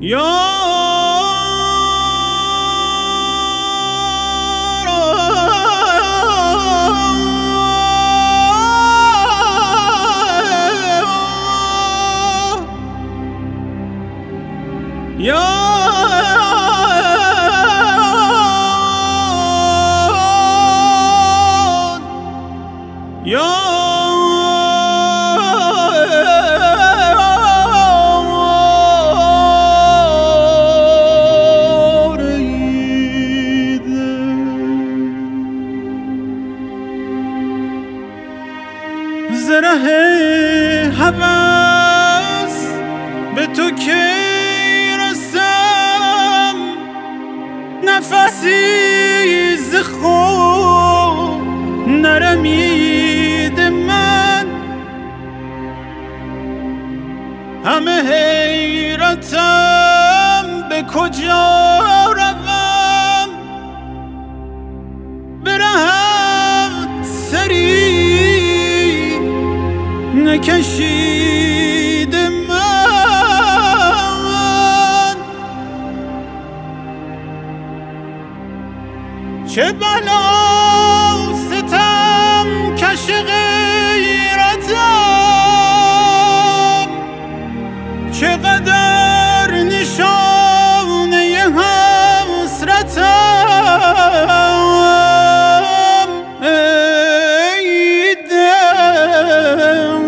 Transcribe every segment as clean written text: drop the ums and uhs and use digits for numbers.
زره هوس به تو که رسم نفسی ز خود نرمید من همه حیرتم به کجا روم برهت سری نکشید من چه بلا ستم کش غیرتم چقدر نشانه حسرتم ای دل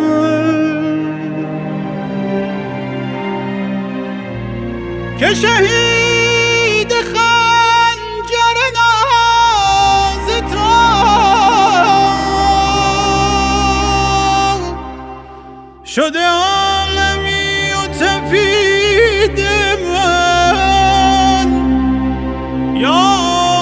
که شهید خنجر ناز تو شده عالمی و تپید من یا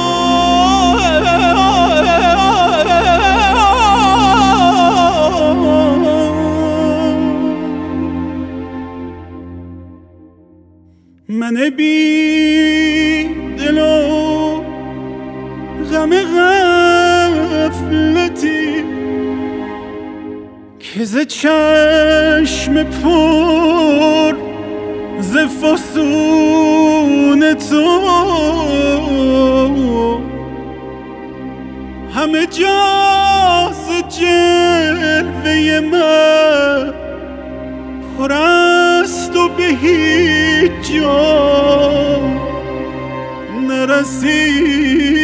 من بی دل و غم غفلتی که ز چشم پر ز فسون تو همه جا ز جلوه من پر است و به هیچ جا نرسید